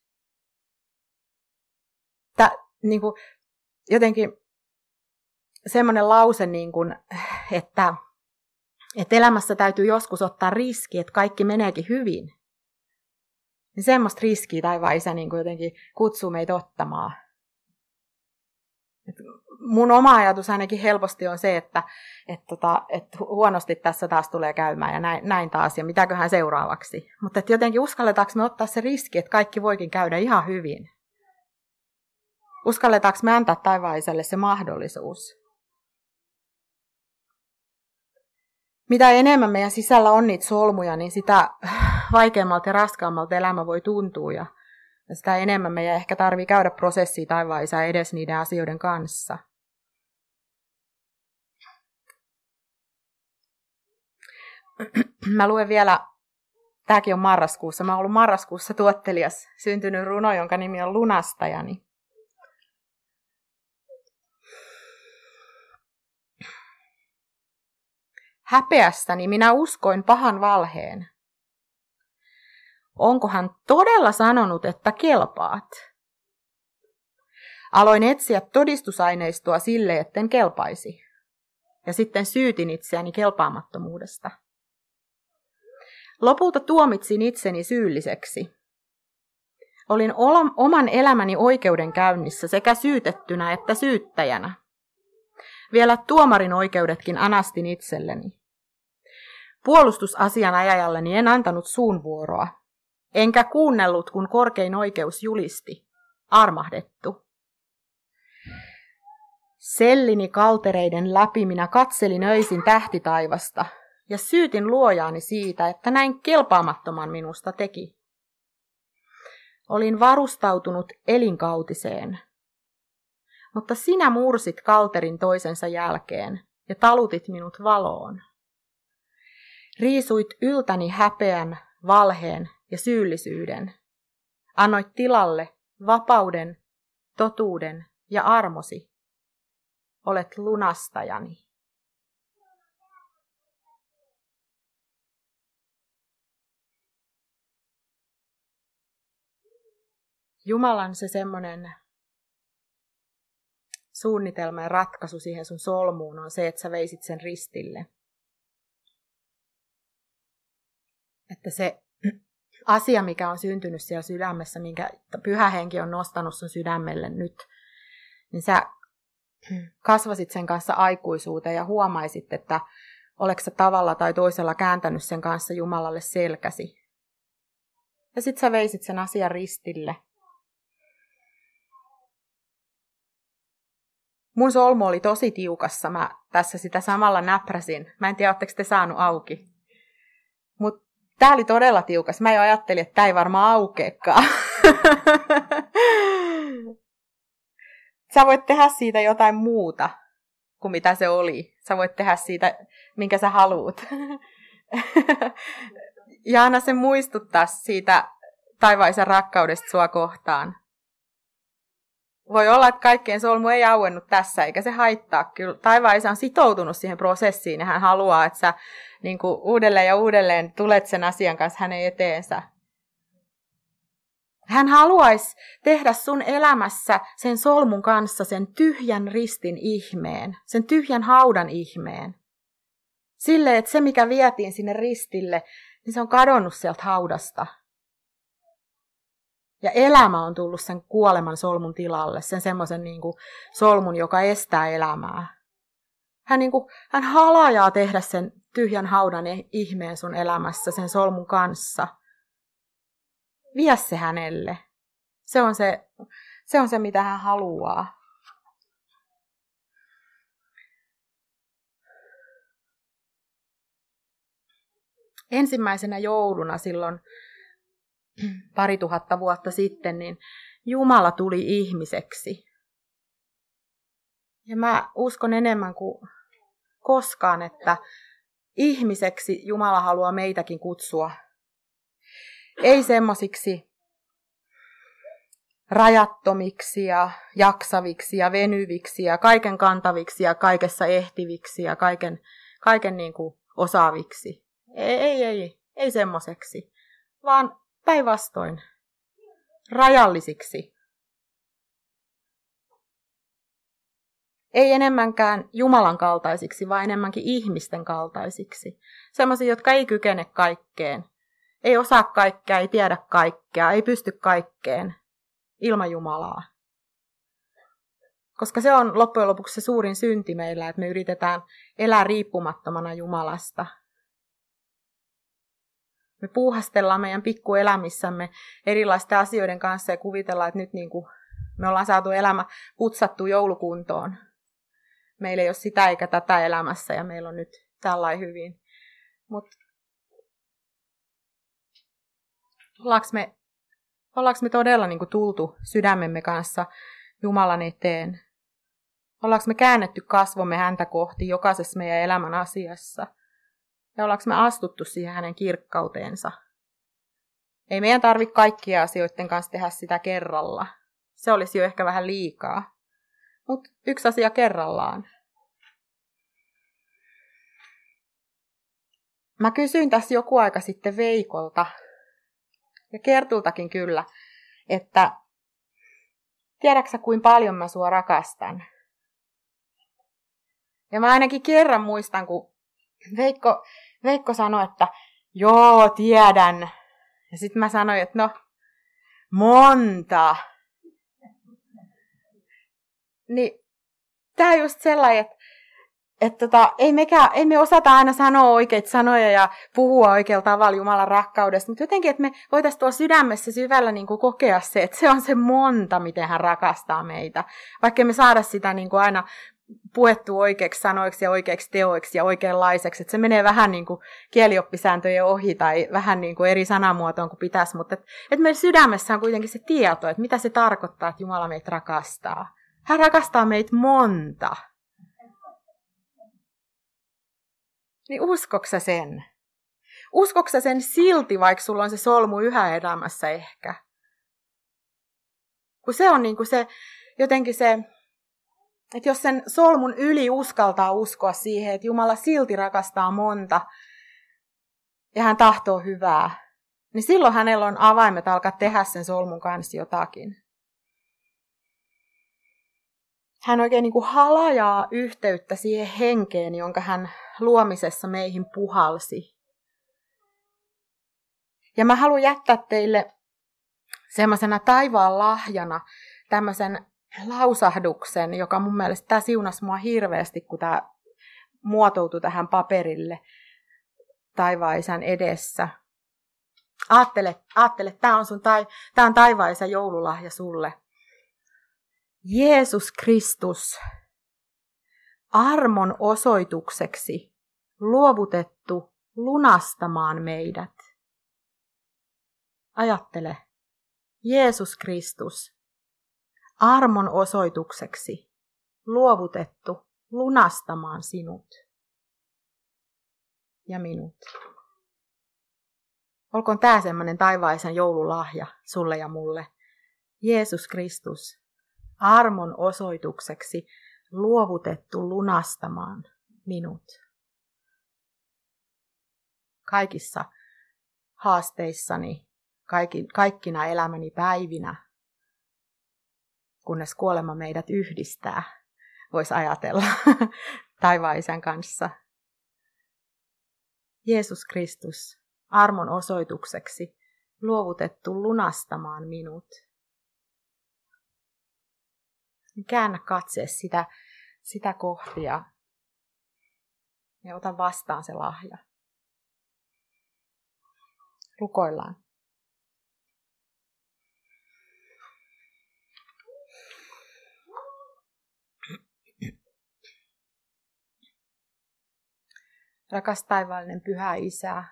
Niin jotenkin semmoinen lause, niin kuin, että elämässä täytyy joskus ottaa riski, että kaikki meneekin hyvin. Niin semmoista riskiä taivaan Isä niin jotenkin kutsuu meitä ottamaan. Mun oma ajatus ainakin helposti on se, että huonosti tässä taas tulee käymään ja näin taas ja mitäköhän seuraavaksi. Mutta jotenkin uskalletaanko me ottaa se riski, että kaikki voikin käydä ihan hyvin. Uskalletaanko me antaa taivaan Isälle se mahdollisuus? Mitä enemmän meidän sisällä on niitä solmuja, niin sitä vaikeammalta ja raskaammalta elämä voi tuntua. Ja sitä enemmän meidän ehkä tarvitsee käydä prosessia taivaan Isä edes niiden asioiden kanssa. Mä luen vielä, tämäkin on marraskuussa. Mä oon ollut marraskuussa tuottelias syntynyt runo, jonka nimi on Lunastajani. Häpeästäni minä uskoin pahan valheen. Onko hän todella sanonut, että kelpaat? Aloin etsiä todistusaineistoa sille, etten kelpaisi. Ja sitten syytin itseäni kelpaamattomuudesta. Lopulta tuomitsin itseni syylliseksi. Olin oman elämäni oikeudenkäynnissä sekä syytettynä että syyttäjänä. Vielä tuomarin oikeudetkin anastin itselleni. Puolustusasianajajalleni en antanut suunvuoroa, enkä kuunnellut, kun korkein oikeus julisti, armahdettu. Sellini kaltereiden läpi minä katselin öisin tähtitaivasta ja syytin luojaani siitä, että näin kelpaamattoman minusta teki. Olin varustautunut elinkautiseen, mutta sinä mursit kalterin toisensa jälkeen ja talutit minut valoon. Riisuit yltäni häpeän, valheen ja syyllisyyden. Annoit tilalle vapauden, totuuden ja armosi. Olet lunastajani. Jumalan se semmoinen suunnitelma ja ratkaisu siihen sun solmuun on se, että sä veisit sen ristille. Että se asia, mikä on syntynyt siellä sydämessä, minkä Pyhä Henki on nostanut sun sydämelle nyt, niin sä kasvasit sen kanssa aikuisuuteen ja huomaisit, että oletko sä tavalla tai toisella kääntänyt sen kanssa Jumalalle selkäsi. Ja sit sä veisit sen asian ristille. Mun solmu oli tosi tiukassa, mä tässä sitä samalla näpräsin. Mä en tiedä, ootteko te saanut auki. Mut tää oli todella tiukas. Mä jo ajattelin, että tää ei varmaan aukeakaan. Sä voit tehdä siitä jotain muuta kuin mitä se oli. Sä voit tehdä siitä, minkä sä haluut. Ja anna se muistuttaa siitä taivaisen rakkaudesta sua kohtaan. voi olla, että kaikkien solmu ei auennut tässä, eikä se haittaa. Kyllä taivaan Isä on sitoutunut siihen prosessiin, ja hän haluaa, että sä niin kuin uudelleen ja uudelleen tulet sen asian kanssa hänen eteensä. Hän haluaisi tehdä sun elämässä sen solmun kanssa sen tyhjän ristin ihmeen, sen tyhjän haudan ihmeen. Silleen, että se mikä vietiin sinne ristille, niin se on kadonnut sieltä haudasta. Ja elämä on tullut sen kuoleman solmun tilalle, sen semmoisen niin kuin solmun, joka estää elämää. Hän halajaa tehdä sen tyhjän haudan ihmeen sun elämässä, sen solmun kanssa. Vie se hänelle. Se on se, mitä hän haluaa. Ensimmäisenä jouluna silloin 2000 vuotta sitten, niin Jumala tuli ihmiseksi. Ja mä uskon enemmän kuin koskaan, että ihmiseksi Jumala haluaa meitäkin kutsua. Ei semmosiksi rajattomiksi ja jaksaviksi ja venyviksi ja kaiken kantaviksi ja kaikessa ehtiviksi ja kaiken niin kuin osaaviksi. Ei semmoiseksi, vaan päinvastoin rajallisiksi. Ei enemmänkään Jumalan kaltaisiksi, vaan enemmänkin ihmisten kaltaisiksi. Sellaisia, jotka ei kykene kaikkeen. Ei osaa kaikkea, ei tiedä kaikkea, ei pysty kaikkeen ilman Jumalaa. Koska se on loppujen lopuksi se suurin synti meillä, että me yritetään elää riippumattomana Jumalasta. Me puuhastellaan meidän pikkuelämissämme erilaisten asioiden kanssa ja kuvitellaan, että nyt niin kuin me ollaan saatu elämä putsattu joulukuntoon. Meillä ei ole sitä eikä tätä elämässä ja meillä on nyt tällainen hyvin. Mutta ollaanko me todella niin kuin tultu sydämemme kanssa Jumalan eteen? Ollaanko me käännetty kasvomme häntä kohti jokaisessa meidän elämän asiassa? Ja ollaanko me astuttu siihen hänen kirkkauteensa? Ei meidän tarvitse kaikkia asioiden kanssa tehdä sitä kerralla. Se olisi jo ehkä vähän liikaa. Mutta yksi asia kerrallaan. Mä kysyin tässä joku aika sitten Veikolta, ja Kertultakin kyllä, että tiedätkö kuinka paljon mä sua rakastan? Ja mä ainakin kerran muistan, kun Veikko sanoi, että joo, tiedän. Ja sitten mä sanoin, että no, monta. Niin tää on just sellainen, että ei me osata aina sanoa oikeita sanoja ja puhua oikealla tavalla Jumalan rakkaudesta, mutta jotenkin, että me voitaisiin tuolla sydämessä syvällä niin kuin kokea se, että se on se monta, miten hän rakastaa meitä. Vaikka me saada sitä niin kuin aina puettu oikeiksi sanoiksi ja oikeiksi teoiksi ja oikeanlaiseksi, että se menee vähän niin kuin kielioppisääntöjen ohi tai vähän niin kuin eri sanamuotoon kuin pitäisi, mutta että meidän sydämessä on kuitenkin se tieto, että mitä se tarkoittaa, että Jumala meitä rakastaa. Hän rakastaa meitä monta. Niin uskoks sä sen? Uskoks sä sen silti, vaikka sulla on se solmu yhä elämässä ehkä? Kun se on niin kuin se, jotenkin se, että jos sen solmun yli uskaltaa uskoa siihen, että Jumala silti rakastaa monta ja hän tahtoo hyvää, niin silloin hänellä on avaimet alkaa tehdä sen solmun kanssa jotakin. Hän oikein niin kuin halajaa yhteyttä siihen henkeen, jonka hän luomisessa meihin puhalsi. Ja mä haluan jättää teille semmoisena taivaan lahjana tämmöisen lausahduksen, joka mun mielestä tämä siunasi mua hirveästi, kun tämä muotoutui tähän paperille taivaan Isän edessä. Aattele, tämä on taivaan Isän joululahja sulle. Jeesus Kristus, armon osoitukseksi luovutettu lunastamaan meidät. Ajattele, Jeesus Kristus, armon osoitukseksi luovutettu lunastamaan sinut ja minut. Olkoon tämä semmoinen taivaisen joululahja sulle ja mulle. Jeesus Kristus, armon osoitukseksi luovutettu lunastamaan minut. Kaikissa haasteissani, kaikkina elämäni päivinä, kunnes kuolema meidät yhdistää, voisi ajatella taivaan Isän kanssa. Jeesus Kristus, armon osoitukseksi luovutettu lunastamaan minut. Käännä katse sitä kohti ja ota vastaan se lahja. Rukoillaan. Rakas taivaallinen Pyhä Isä,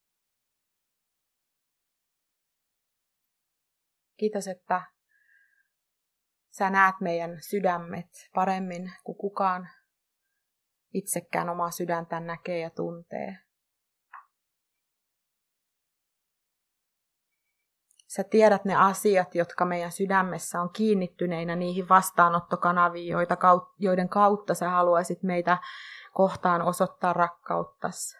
kiitos, että sä näet meidän sydämet paremmin kuin kukaan itsekään omaa sydäntään näkee ja tuntee. Sä tiedät ne asiat, jotka meidän sydämessä on kiinnittyneinä niihin vastaanottokanaviin, joiden kautta sä haluaisit meitä kohtaan osoittaa rakkauttasi.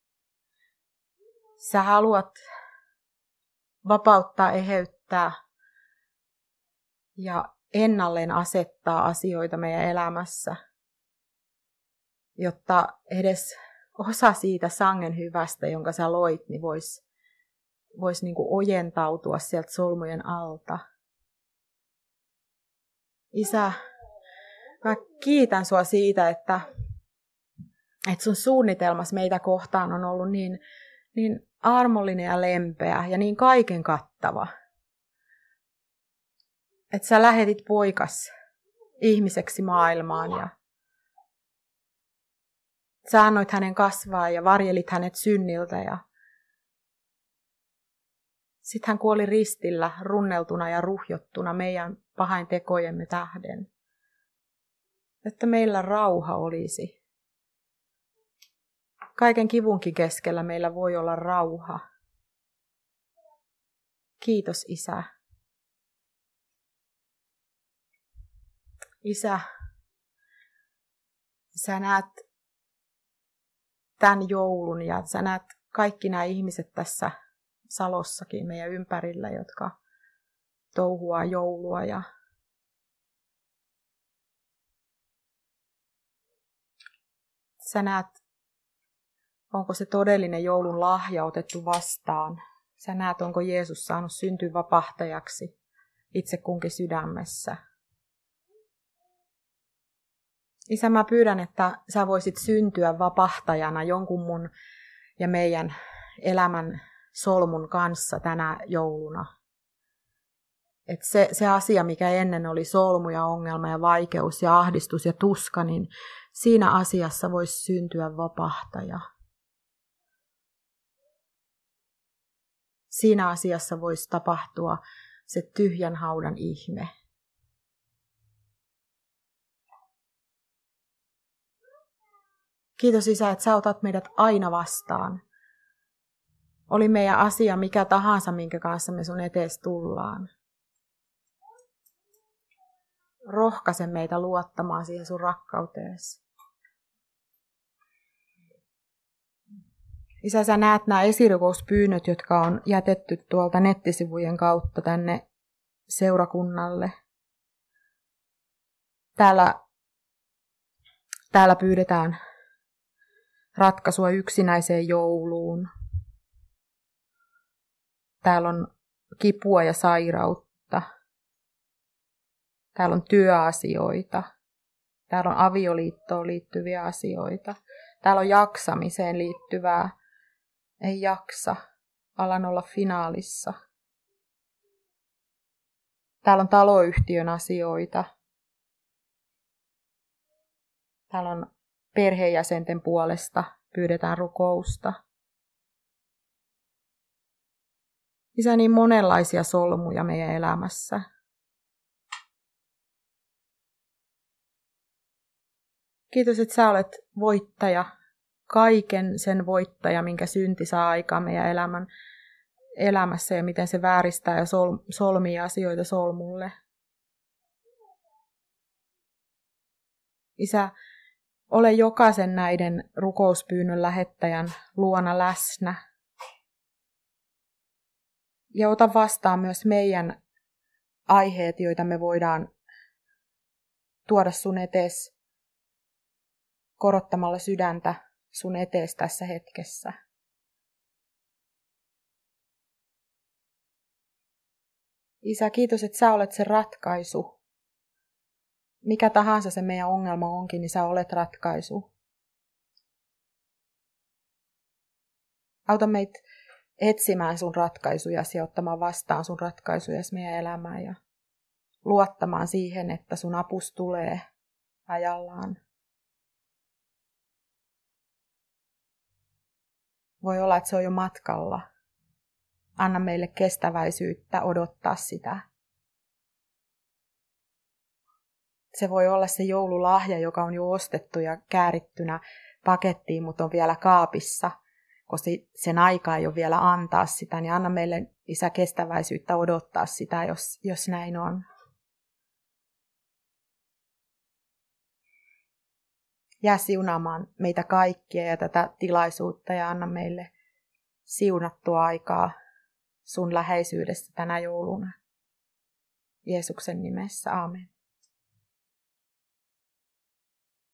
Sä haluat vapauttaa, eheyttää ja ennalleen asettaa asioita meidän elämässä, jotta edes osa siitä sangen hyvästä, jonka sä loit, niin voisi niin kuin ojentautua sieltä solmujen alta. Isä, mä kiitän sua siitä, että sun suunnitelmas meitä kohtaan on ollut niin armollinen ja lempeä ja niin kaiken kattava. Että sä lähetit poikas ihmiseksi maailmaan ja sä annoit hänen kasvaa ja varjelit hänet synniltä ja sitten hän kuoli ristillä runneltuna ja ruhjottuna meidän pahain tekojemme tähden. Että meillä rauha olisi. Kaiken kivunkin keskellä meillä voi olla rauha. Kiitos Isä. Isä, sä näet tämän joulun ja sä näet kaikki nämä ihmiset tässä Salossakin meidän ympärillä, jotka touhuaa joulua ja sä näet, onko se todellinen joulun lahja otettu vastaan. Sä näet, onko Jeesus saanut syntyä vapahtajaksi itse kunkin sydämessä. Isä, mä pyydän, että sä voisit syntyä vapahtajana jonkun mun ja meidän elämän solmun kanssa tänä jouluna. Että se asia, mikä ennen oli solmu ja ongelma ja vaikeus ja ahdistus ja tuska, niin siinä asiassa voisi syntyä vapahtaja. Siinä asiassa voisi tapahtua se tyhjän haudan ihme. Kiitos Isä, että sä otat meidät aina vastaan. Oli meidän asia mikä tahansa, minkä kanssa me sun etees tullaan. Rohkaise meitä luottamaan siihen sun rakkauteesi. Isä, sä näet nämä esirukouspyynnöt, jotka on jätetty tuolta nettisivujen kautta tänne seurakunnalle. Täällä pyydetään ratkaisua yksinäiseen jouluun. Täällä on kipua ja sairautta. Täällä on työasioita. Täällä on avioliittoon liittyviä asioita. Täällä on jaksamiseen liittyvää. Ei jaksa. Alan olla finaalissa. Täällä on taloyhtiön asioita. Täällä on perheenjäsenten puolesta pyydetään rukousta. Isä, niin monenlaisia solmuja meidän elämässä. Kiitos, että sä olet voittaja, kaiken sen voittaja, minkä synti saa aikaan meidän elämässä ja miten se vääristää ja solmii asioita solmulle. Isä, ole jokaisen näiden rukouspyynnön lähettäjän luona läsnä. Ja ota vastaan myös meidän aiheet, joita me voidaan tuoda sun etees korottamalla sydäntä sun etees tässä hetkessä. Isä, kiitos, että sä olet se ratkaisu. Mikä tahansa se meidän ongelma onkin, niin sä olet ratkaisu. Auta meitä etsimään sun ratkaisujasi ja ottamaan vastaan sun ratkaisujasi meidän elämään ja luottamaan siihen, että sun apus tulee ajallaan. Voi olla, että se on jo matkalla. Anna meille kestäväisyyttä odottaa sitä. Se voi olla se joululahja, joka on jo ostettu ja käärittynä pakettiin, mutta on vielä kaapissa, koska sen aika ei ole vielä antaa sitä, niin anna meille, Isä, kestäväisyyttä odottaa sitä, jos näin on. Jää siunaamaan meitä kaikkia ja tätä tilaisuutta ja anna meille siunattua aikaa sun läheisyydestä tänä jouluna. Jeesuksen nimessä, aamen.